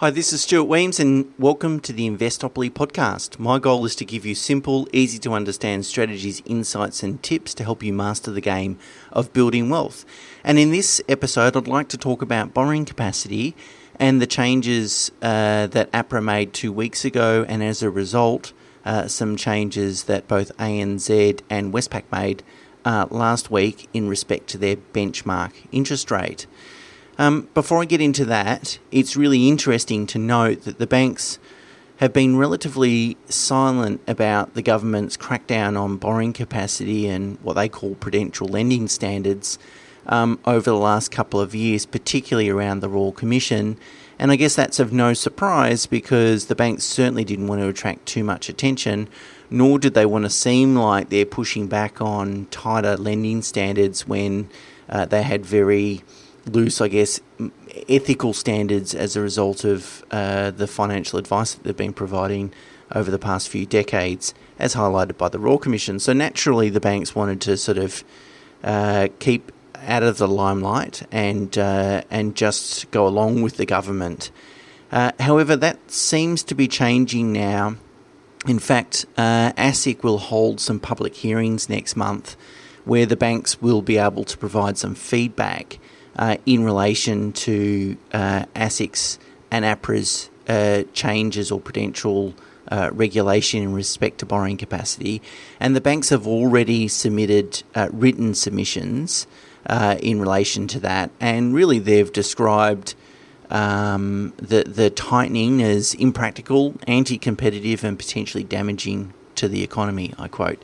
Hi, this is Stuart Weems and welcome to the Investopoly podcast. My goal is to give you simple, easy to understand strategies, insights and tips to help you master the game of building wealth. And in this episode, I'd like to talk about borrowing capacity and the changes that APRA made 2 weeks ago, and as a result, some changes that both ANZ and Westpac made last week in respect to their benchmark interest rate. Before I get into that, it's really interesting to note that the banks have been relatively silent about the government's crackdown on borrowing capacity and what they call prudential lending standards over the last couple of years, particularly around the Royal Commission. And I guess that's of no surprise because the banks certainly didn't want to attract too much attention, nor did they want to seem like they're pushing back on tighter lending standards when they had very loose, I guess, ethical standards as a result of the financial advice that they've been providing over the past few decades, as highlighted by the Royal Commission. So naturally, the banks wanted to sort of keep out of the limelight and just go along with the government. However, that seems to be changing now. In fact, ASIC will hold some public hearings next month where the banks will be able to provide some feedback in relation to ASIC's and APRA's changes or prudential regulation in respect to borrowing capacity. And the banks have already submitted written submissions in relation to that. And really they've described the tightening as impractical, anti-competitive and potentially damaging to the economy, I quote.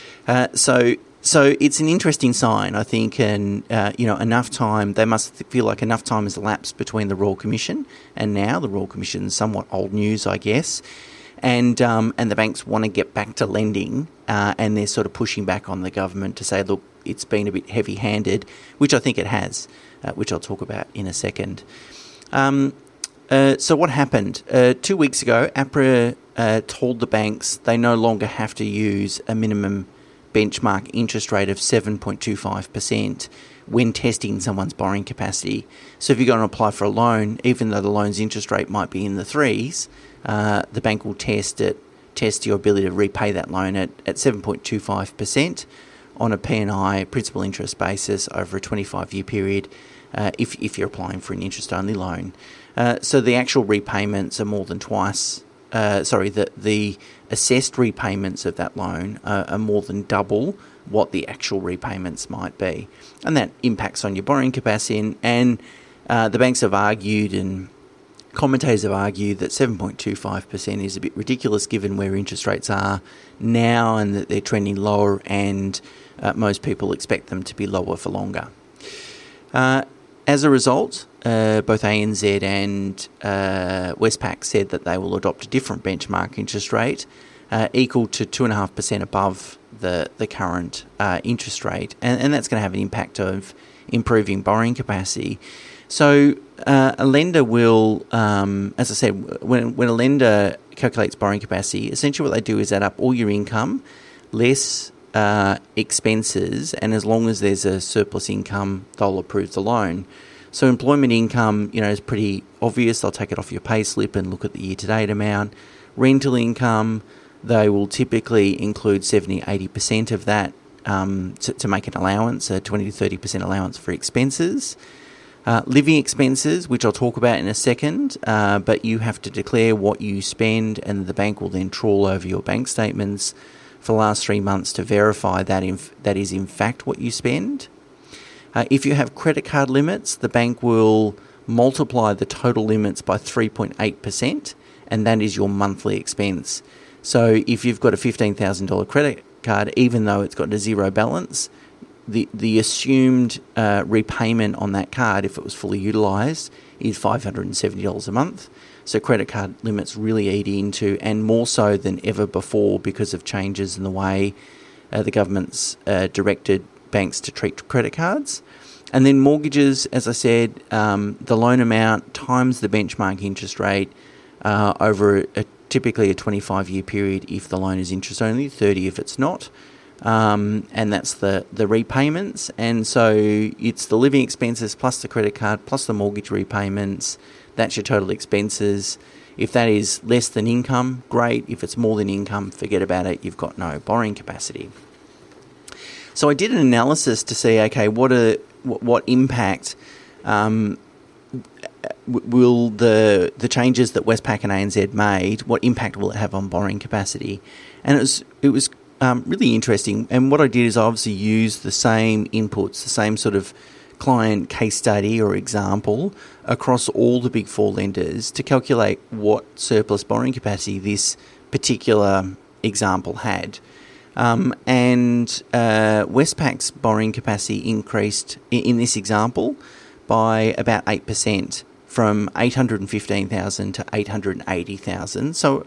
So it's an interesting sign, I think, and enough time. They must feel like enough time has elapsed between the Royal Commission and now. The Royal Commission is somewhat old news, I guess, and the banks want to get back to lending, and they're sort of pushing back on the government to say, look, it's been a bit heavy-handed, which I think it has, which I'll talk about in a second. So what happened? 2 weeks ago, APRA told the banks they no longer have to use a minimum benchmark interest rate of 7.25% when testing someone's borrowing capacity. So if you're going to apply for a loan, even though the loan's interest rate might be in the threes, the bank will test your ability to repay that loan at 7.25% on a P&I, principal interest basis, over a 25-year period if you're applying for an interest-only loan. So the actual repayments are more than twice. The assessed repayments of that loan are more than double what the actual repayments might be. And that impacts on your borrowing capacity. And the banks have argued and commentators have argued that 7.25% is a bit ridiculous given where interest rates are now and that they're trending lower and most people expect them to be lower for longer. As a result, both ANZ and Westpac said that they will adopt a different benchmark interest rate equal to 2.5% above the current interest rate, and that's going to have an impact of improving borrowing capacity. So a lender will, as I said, when a lender calculates borrowing capacity, essentially what they do is add up all your income, less expenses, and as long as there's a surplus income, they'll approve the loan. So employment income, is pretty obvious. They'll take it off your pay slip and look at the year-to-date amount. Rental income, they will typically include 70-80% of that to make an allowance, a 20 to 30% allowance for expenses. Living expenses, which I'll talk about in a second, but you have to declare what you spend and the bank will then trawl over your bank statements for the last 3 months to verify that that is in fact what you spend. If you have credit card limits, the bank will multiply the total limits by 3.8%, and that is your monthly expense. So if you've got a $15,000 credit card, even though it's got a zero balance, the assumed repayment on that card, if it was fully utilised, is $570 a month. So credit card limits really eat into, and more so than ever before because of changes in the way the government's directed banks to treat credit cards. And then mortgages, as I said, the loan amount times the benchmark interest rate over typically a 25-year period if the loan is interest only, 30 if it's not. And that's the repayments. And so it's the living expenses plus the credit card plus the mortgage repayments That's your total expenses. If that is less than income, great. If it's more than income, forget about it. You've got no borrowing capacity. So I did an analysis to see, okay, what impact will the changes that Westpac and ANZ made, what impact will it have on borrowing capacity? And it was really interesting. And what I did is I obviously used the same inputs, the same sort of client case study or example across all the big four lenders to calculate what surplus borrowing capacity this particular example had. And Westpac's borrowing capacity increased in this example by about 8%, from 815,000 to 880,000. So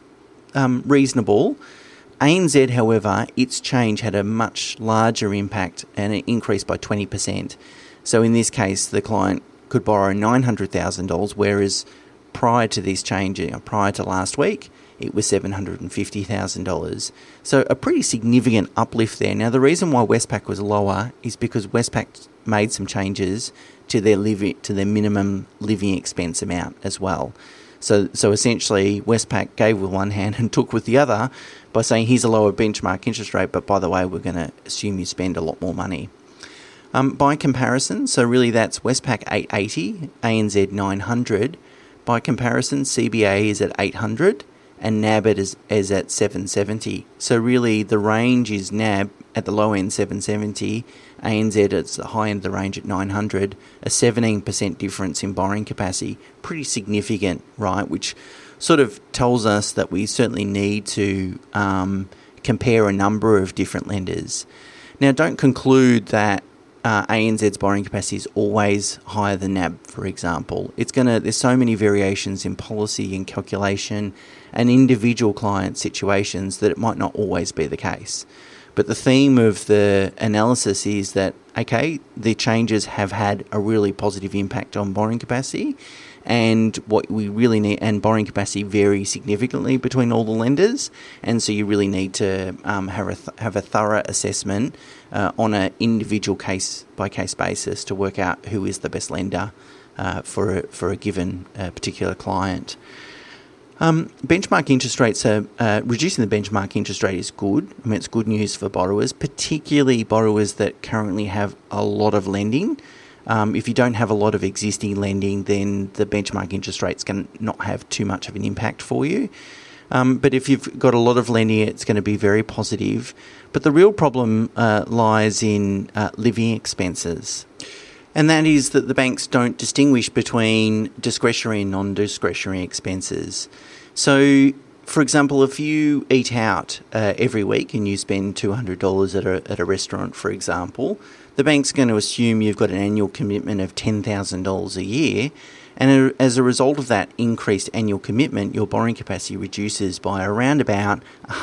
reasonable. ANZ, however, its change had a much larger impact, and it increased by 20%. So in this case, the client could borrow $900,000, whereas prior to this change, prior to last week, it was $750,000. So a pretty significant uplift there. Now, the reason why Westpac was lower is because Westpac made some changes to their minimum living expense amount as well. So essentially, Westpac gave with one hand and took with the other by saying, here's a lower benchmark interest rate, but by the way, we're going to assume you spend a lot more money. By comparison, so really that's Westpac 880, ANZ 900. By comparison, CBA is at 800 and NAB is at 770. So really the range is NAB at the low end 770, ANZ at the high end of the range at 900, a 17% difference in borrowing capacity. Pretty significant, right? Which sort of tells us that we certainly need to compare a number of different lenders. Now, don't conclude that ANZ's borrowing capacity is always higher than NAB, for example. There's so many variations in policy and calculation and individual client situations that it might not always be the case. But the theme of the analysis is that, okay, the changes have had a really positive impact on borrowing capacity, and what we really need, and borrowing capacity varies significantly between all the lenders, and so you really need to have a thorough assessment on an individual case-by-case basis to work out who is the best lender for a given particular client. Benchmark interest rates are reducing the benchmark interest rate is good. I mean, it's good news for borrowers, particularly borrowers that currently have a lot of lending. If you don't have a lot of existing lending, then the benchmark interest rate's going to not have too much of an impact for you. But if you've got a lot of lending, it's going to be very positive. But the real problem lies in living expenses. And that is that the banks don't distinguish between discretionary and non-discretionary expenses. So, for example, if you eat out every week and you spend $200 at a restaurant, for example, the bank's going to assume you've got an annual commitment of $10,000 a year, and as a result of that increased annual commitment, your borrowing capacity reduces by around about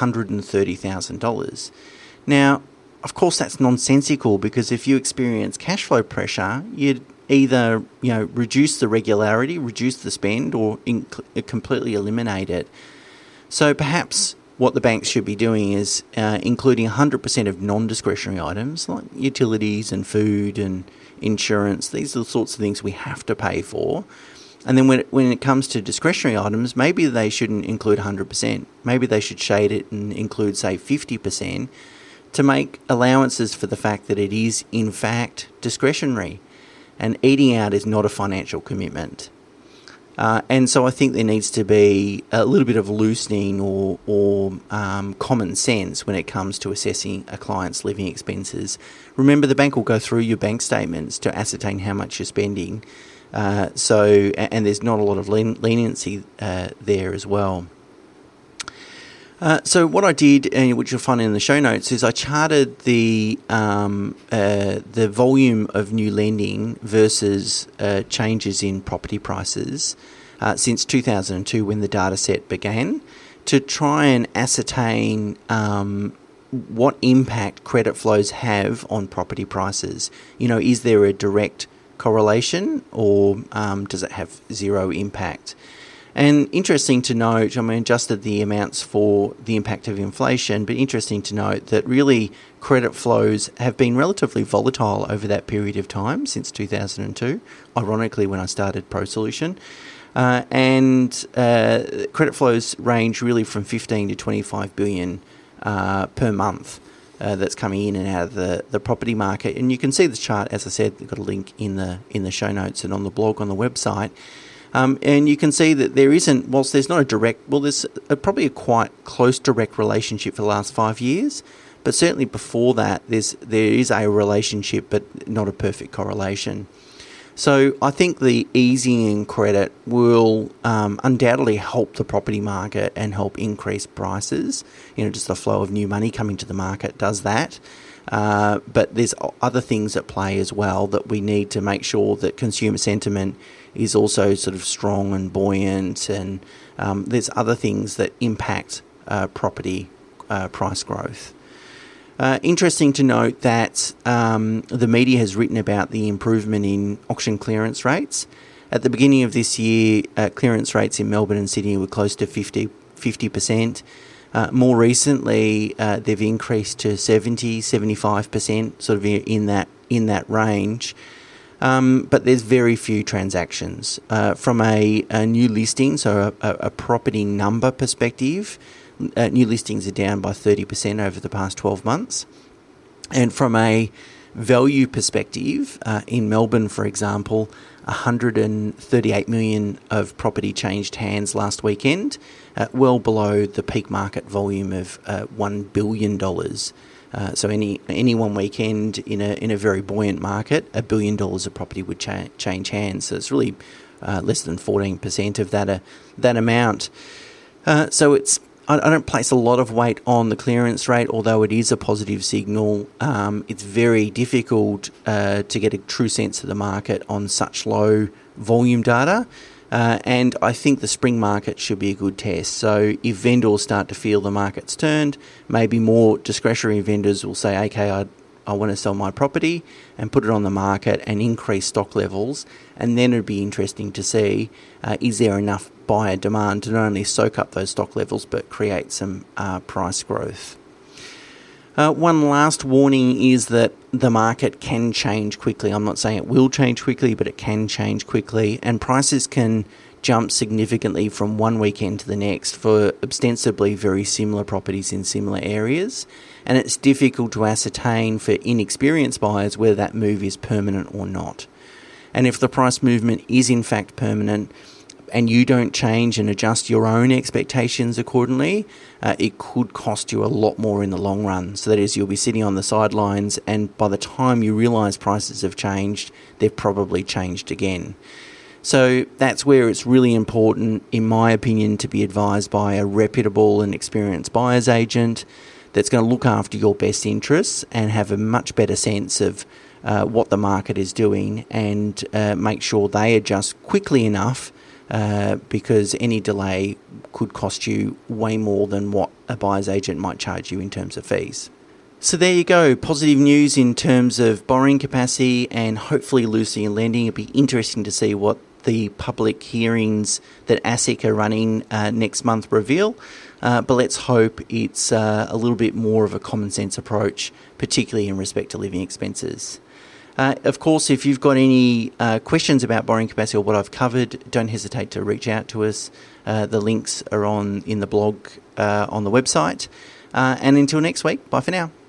$130,000. Now, of course, that's nonsensical, because if you experience cash flow pressure, you'd either reduce the regularity, reduce the spend, or completely eliminate it. So perhaps what the banks should be doing is including 100% of non-discretionary items like utilities and food and insurance. These are the sorts of things we have to pay for. And then when it comes to discretionary items, maybe they shouldn't include 100%. Maybe they should shade it and include, say, 50%. To make allowances for the fact that it is, in fact, discretionary. And eating out is not a financial commitment. And so I think there needs to be a little bit of loosening or common sense when it comes to assessing a client's living expenses. Remember, the bank will go through your bank statements to ascertain how much you're spending. And there's not a lot of leniency there as well. So what I did, which you'll find in the show notes, is I charted the volume of new lending versus changes in property prices since 2002, when the data set began, to try and ascertain what impact credit flows have on property prices. Is there a direct correlation, or does it have zero impact? And interesting to note, I mean, adjusted the amounts for the impact of inflation, but interesting to note that really credit flows have been relatively volatile over that period of time since 2002, ironically when I started ProSolution. And credit flows range really from 15 to 25 billion per month that's coming in and out of the property market. And you can see this chart, as I said, I've got a link in the show notes and on the blog on the website. And you can see that there isn't, whilst there's not a direct, well, there's probably a quite close direct relationship for the last 5 years, but certainly before that, there is a relationship, but not a perfect correlation. So I think the easing credit will undoubtedly help the property market and help increase prices. Just the flow of new money coming to the market does that. But there's other things at play as well that we need to make sure that consumer sentiment is also sort of strong and buoyant, and there's other things that impact property price growth. Interesting to note that the media has written about the improvement in auction clearance rates. At the beginning of this year, clearance rates in Melbourne and Sydney were close to 50%. More recently, they've increased to 70-75%, sort of in that range. But there's very few transactions. From a new listing, so a property number perspective, new listings are down by 30% over the past 12 months. And from a value perspective, in Melbourne, for example, 138 million of property changed hands last weekend, well below the peak market volume of $1 billion. So any one weekend in a very buoyant market, $1 billion of property would change hands. So it's really less than 14% of that amount. So I don't place a lot of weight on the clearance rate, although it is a positive signal. It's very difficult to get a true sense of the market on such low volume data. And I think the spring market should be a good test. So if vendors start to feel the market's turned, maybe more discretionary vendors will say, okay, I want to sell my property and put it on the market and increase stock levels. And then it'd be interesting to see, is there enough buyer demand to not only soak up those stock levels, but create some price growth. One last warning is that the market can change quickly. I'm not saying it will change quickly, but it can change quickly, and prices can jump significantly from one weekend to the next for ostensibly very similar properties in similar areas, and it's difficult to ascertain for inexperienced buyers whether that move is permanent or not. And if the price movement is in fact permanent, and you don't change and adjust your own expectations accordingly, it could cost you a lot more in the long run. So that is, you'll be sitting on the sidelines, and by the time you realise prices have changed, they've probably changed again. So that's where it's really important, in my opinion, to be advised by a reputable and experienced buyer's agent that's going to look after your best interests and have a much better sense of what the market is doing, and make sure they adjust quickly enough, because any delay could cost you way more than what a buyer's agent might charge you in terms of fees. So there you go, positive news in terms of borrowing capacity and hopefully loosening and lending. It'll be interesting to see what the public hearings that ASIC are running next month reveal. But let's hope it's a little bit more of a common sense approach, particularly in respect to living expenses. Of course, if you've got any questions about borrowing capacity or what I've covered, don't hesitate to reach out to us. The links are in the blog on the website. And until next week, bye for now.